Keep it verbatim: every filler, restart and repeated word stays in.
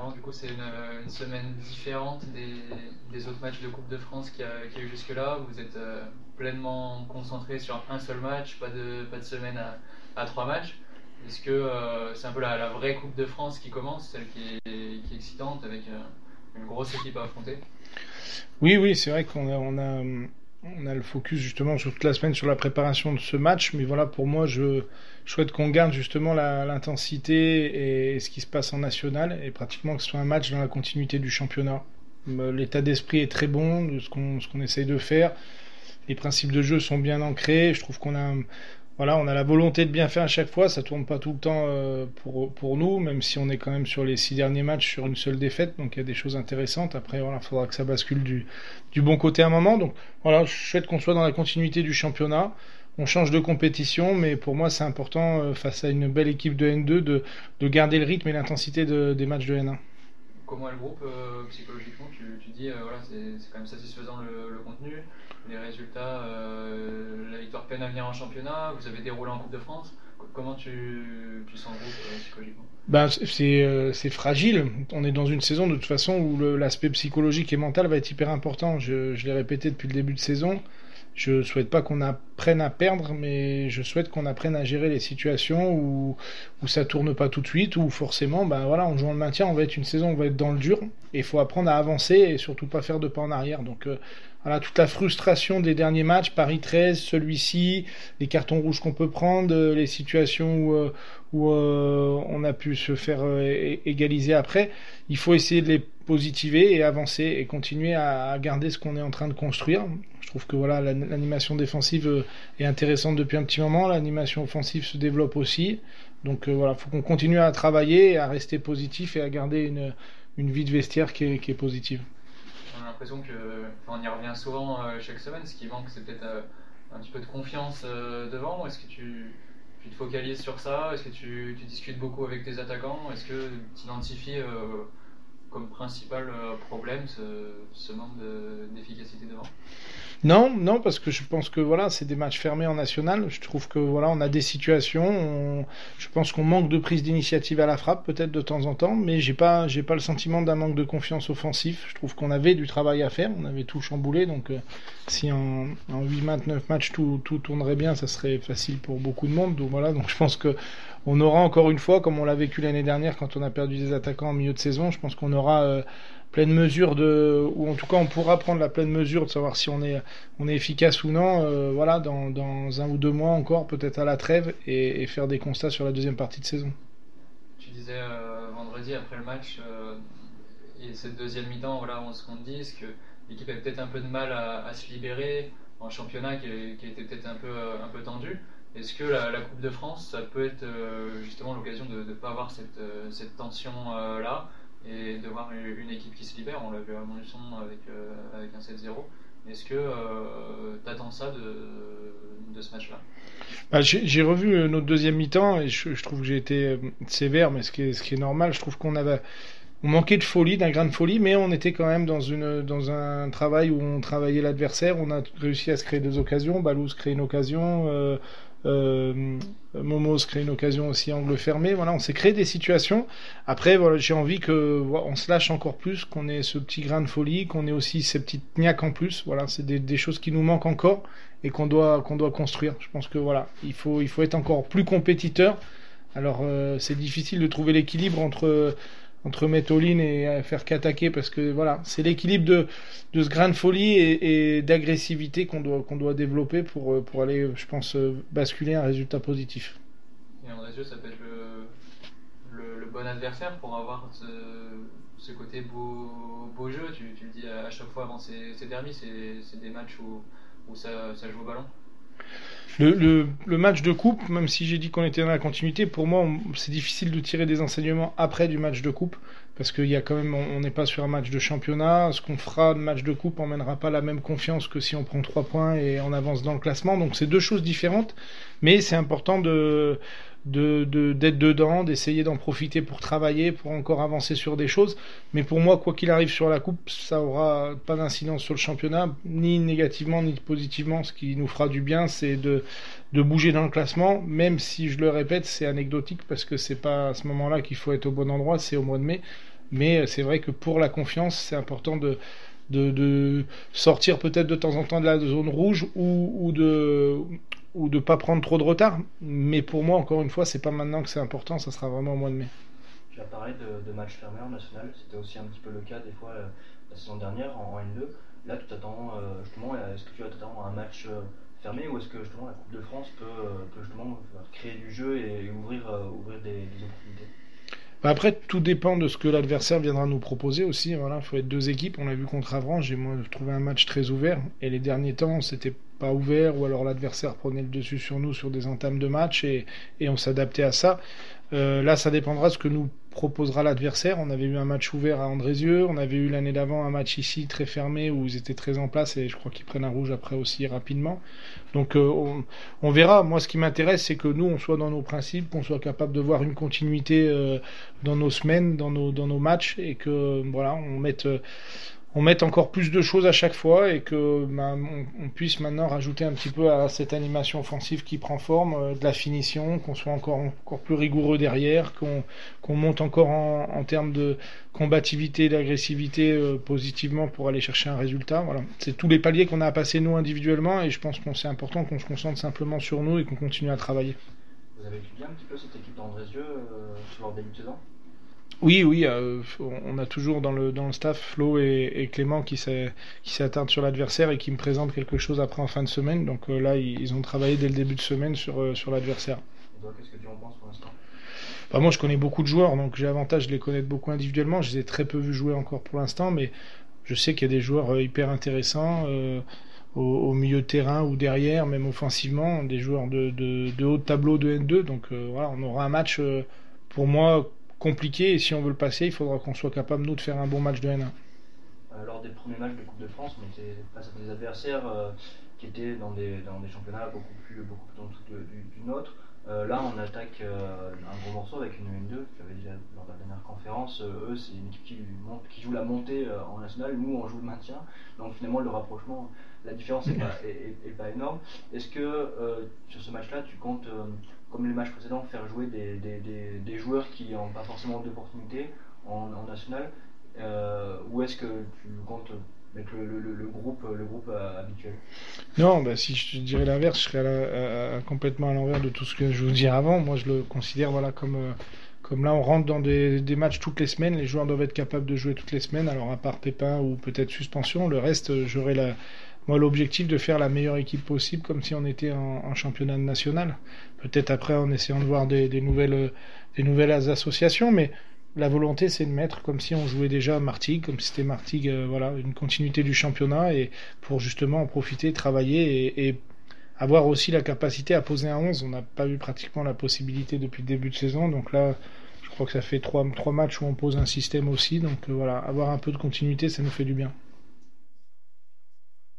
Roland, du coup, c'est une, une semaine différente des, des autres matchs de Coupe de France qu'il y a, qu'il y a eu jusque-là. Vous êtes euh, pleinement concentré sur un seul match, pas de, pas de semaine à, à trois matchs. Est-ce que euh, c'est un peu la, la vraie Coupe de France qui commence, celle qui est, qui est excitante, avec euh, une grosse équipe à affronter? Oui, oui, c'est vrai qu'on a, on a, on a le focus justement sur toute la semaine sur la préparation de ce match, mais voilà, pour moi, je, je souhaite qu'on garde justement la, l'intensité et ce qui se passe en national, et pratiquement que ce soit un match dans la continuité du championnat. Euh, L'état d'esprit est très bon de ce qu'on, ce qu'on essaye de faire. Les principes de jeu sont bien ancrés. Je trouve qu'on a, voilà, on a la volonté de bien faire à chaque fois. Ça tourne pas tout le temps euh, pour pour nous, même si on est quand même sur les six derniers matchs sur une seule défaite. Donc il y a des choses intéressantes. Après, voilà, il faudra que ça bascule du du bon côté à un moment. Donc voilà, je souhaite qu'on soit dans la continuité du championnat. On change de compétition, mais pour moi, c'est important euh, face à une belle équipe de N deux de de garder le rythme et l'intensité de, des matchs de N un. Comment est le groupe euh, psychologiquement? Tu, tu dis euh, voilà, c'est, c'est quand même satisfaisant le, le contenu, les résultats, euh, la victoire peine à venir en championnat, vous avez déroulé en Coupe de France. Comment tu, tu sens le groupe euh, psychologiquement? Ben, c'est euh, c'est fragile. On est dans une saison de toute façon où le- l'aspect psychologique et mental va être hyper important. Je, je l'ai répété depuis le début de saison. Je souhaite pas qu'on apprenne à perdre, mais je souhaite qu'on apprenne à gérer les situations où, où ça tourne pas tout de suite, où forcément, ben voilà, en jouant le maintien, on va être une saison, on va être dans le dur, et il faut apprendre à avancer et surtout pas faire de pas en arrière. Donc euh, voilà, toute la frustration des derniers matchs, Paris treize, celui-ci, les cartons rouges qu'on peut prendre, euh, les situations où, euh, où euh, on a pu se faire euh, é- égaliser après, il faut essayer de les positiver et avancer et continuer à, à garder ce qu'on est en train de construire. Je trouve que voilà, l'an- l'animation défensive euh, est intéressante depuis un petit moment, l'animation offensive se développe aussi. Donc euh, voilà, faut qu'on continue à travailler, à rester positif et à garder une, une vie de vestiaire qui est, qui est positive. On a l'impression que, enfin, on y revient souvent euh, chaque semaine. Ce qui manque, c'est peut-être euh, un petit peu de confiance euh, devant. Est-ce que tu, tu te focalises sur ça? Est-ce que tu, tu discutes beaucoup avec tes attaquants? Est-ce que tu identifies euh, comme principal euh, problème ce, ce manque de- d'efficacité devant? Non, non, parce que je pense que voilà, c'est des matchs fermés en national. Je trouve que voilà, on a des situations. On- je pense qu'on manque de prise d'initiative à la frappe, peut-être de temps en temps, mais j'ai pas, j'ai pas le sentiment d'un manque de confiance offensif. Je trouve qu'on avait du travail à faire, on avait tout chamboulé. Donc, euh, si en, en huit matchs, neuf matchs, tout, tout tournerait bien, ça serait facile pour beaucoup de monde. Donc voilà, donc je pense que on aura encore une fois, comme on l'a vécu l'année dernière quand on a perdu des attaquants en milieu de saison, je pense qu'on aura euh, pleine mesure de, ou en tout cas on pourra prendre la pleine mesure de savoir si on est on est efficace ou non, euh, voilà, dans, dans un ou deux mois encore, peut-être à la trêve, et, et faire des constats sur la deuxième partie de saison. Tu disais euh, vendredi après le match euh, et cette deuxième mi-temps, voilà, on se compte dit, est-ce que l'équipe avait peut-être un peu de mal à, à se libérer en championnat qui, est- qui était peut-être un peu, euh, un peu tendu. Est-ce que la, la Coupe de France, ça peut être euh, justement l'occasion de ne pas avoir cette, euh, cette tension-là et de voir une, une équipe qui se libère? On l'a vu à Montluçon avec, euh, avec un sept zéro. Est-ce que euh, tu attends ça de, de ce match-là? Bah, j'ai j'ai revu euh, notre deuxième mi-temps et je, je trouve que j'ai été euh, sévère, mais ce qui est, ce qui est normal. Je trouve qu'on avait, on manquait de folie, d'un grain de folie, mais on était quand même dans une, dans un travail où on travaillait l'adversaire. On a réussi à se créer des occasions. Balou se crée une occasion. Euh, euh, Momo se crée une occasion aussi angle fermé. Voilà, on s'est créé des situations. Après, voilà, j'ai envie que voilà, on se lâche encore plus, qu'on ait ce petit grain de folie, qu'on ait aussi ces petites niaques en plus. Voilà, c'est des, des choses qui nous manquent encore et qu'on doit qu'on doit construire. Je pense que voilà, il faut il faut être encore plus compétiteur. Alors euh, c'est difficile de trouver l'équilibre entre entre mettre all-in et euh, faire qu'attaquer parce que voilà, c'est l'équilibre de de ce grain de folie et, et d'agressivité qu'on doit qu'on doit développer pour euh, pour aller, je pense, euh, basculer un résultat positif. Et André, ça peut être le, le, le bon adversaire pour avoir ce, ce côté beau, beau jeu. Tu, tu le dis à chaque fois avant ces, ces derbies, c'est, c'est des matchs où, où ça, ça joue au ballon. Le, le, le match de coupe, même si j'ai dit qu'on était dans la continuité, pour moi, on- c'est difficile de tirer des enseignements après du match de coupe, parce qu'il y a quand même, on on n'est pas sur un match de championnat. Ce qu'on fera de match de coupe emmènera pas la même confiance que si on prend trois points et on avance dans le classement. Donc c'est deux choses différentes, mais c'est important de de, de d'être dedans, d'essayer d'en profiter pour travailler, pour encore avancer sur des choses. Mais pour moi, quoi qu'il arrive sur la coupe, ça aura pas d'incidence sur le championnat, ni négativement ni positivement. Ce qui nous fera du bien, c'est de de bouger dans le classement, même si je le répète, c'est anecdotique parce que c'est pas à ce moment-là qu'il faut être au bon endroit, c'est au mois de mai. Mais c'est vrai que pour la confiance, c'est important de, de, de sortir peut-être de temps en temps de la zone rouge ou, ou de ou de pas prendre trop de retard. Mais pour moi, encore une fois, c'est pas maintenant que c'est important, ça sera vraiment au mois de mai. Tu as parlé de, de matchs fermés en national, c'était aussi un petit peu le cas des fois euh, la saison dernière en, en N deux. Là, tu t'attends euh, justement, est-ce que tu t'attends à un match euh, fermé ou est-ce que justement la Coupe de France peut, euh, peut justement créer du jeu et, et ouvrir, euh, ouvrir des, des opportunités? Après, tout dépend de ce que l'adversaire viendra nous proposer aussi. Voilà, il faut être deux équipes. On l'a vu contre Avranches, j'ai moi trouvé un match très ouvert. Et les derniers temps, c'était pas ouvert, ou alors l'adversaire prenait le dessus sur nous sur des entames de match et, et on s'adaptait à ça. Euh, là, ça dépendra de ce que nous proposera l'adversaire. On avait eu un match ouvert à Andrézieux, on avait eu l'année d'avant un match ici très fermé où ils étaient très en place et je crois qu'ils prennent un rouge après aussi rapidement. Donc euh, on, on verra. Moi, ce qui m'intéresse, c'est que nous, on soit dans nos principes, qu'on soit capable de voir une continuité euh, dans nos semaines, dans nos, dans nos matchs et que voilà, on mette... Euh, on mette encore plus de choses à chaque fois et que ben, on, on puisse maintenant rajouter un petit peu à cette animation offensive qui prend forme, euh, de la finition, qu'on soit encore, encore plus rigoureux derrière, qu'on, qu'on monte encore en, en termes de combativité et d'agressivité euh, positivement pour aller chercher un résultat. Voilà. C'est tous les paliers qu'on a à passer nous individuellement et je pense que c'est important qu'on se concentre simplement sur nous et qu'on continue à travailler. Vous avez étudié un petit peu cette équipe d'Andrézieux euh, sur leur début de saison ? Oui, oui, euh, on a toujours dans le, dans le staff Flo et, et Clément qui, s'est, qui s'attardent sur l'adversaire et qui me présentent quelque chose après en fin de semaine. Donc euh, là, ils, ils ont travaillé dès le début de semaine sur, euh, sur l'adversaire. Et toi, qu'est-ce que tu en penses pour l'instant ? Bah, moi, je connais beaucoup de joueurs, donc j'ai l'avantage de les connaître beaucoup individuellement. Je les ai très peu vus jouer encore pour l'instant, mais je sais qu'il y a des joueurs euh, hyper intéressants euh, au, au milieu de terrain ou derrière, même offensivement, des joueurs de, de, de haut de tableau de N deux. Donc euh, voilà, on aura un match, euh, pour moi, compliqué et si on veut le passer, il faudra qu'on soit capable nous de faire un bon match de N un. Euh, lors des premiers matchs de Coupe de France, on était face à des adversaires euh, qui étaient dans des, dans des championnats beaucoup plus, beaucoup plus en dessous de, du, du nôtre. Euh, là, on attaque euh, un gros morceau avec une N deux, j'avais déjà lors de la dernière conférence. Euh, eux, c'est une équipe qui, monte, qui joue la montée euh, en national, nous, on joue le maintien. Donc finalement, le rapprochement, la différence n'est pas, est, est, est pas énorme. Est-ce que euh, sur ce match-là, tu comptes euh, comme les matchs précédents, faire jouer des, des, des, des joueurs qui n'ont pas forcément d'opportunités en, en national euh, ou est-ce que tu comptes avec le, le, le groupe, le groupe euh, habituel? Non, bah, si je dirais l'inverse, je serais à la, à, à, complètement à l'envers de tout ce que je vous disais avant. Moi, je le considère voilà, comme, euh, comme là, on rentre dans des, des matchs toutes les semaines. Les joueurs doivent être capables de jouer toutes les semaines. Alors, à part Pépin ou peut-être suspension, le reste, j'aurais la... Moi, l'objectif de faire la meilleure équipe possible, comme si on était en, en championnat national. Peut-être après, en essayant de voir des, des, nouvelles, des nouvelles associations, mais la volonté, c'est de mettre comme si on jouait déjà à Martigues, comme si c'était Martigues, euh, voilà, une continuité du championnat, et pour justement en profiter, travailler et, et avoir aussi la capacité à poser un onze. On n'a pas eu pratiquement la possibilité depuis le début de saison, donc là, je crois que ça fait trois, trois matchs où on pose un système aussi, donc euh, voilà, avoir un peu de continuité, ça nous fait du bien.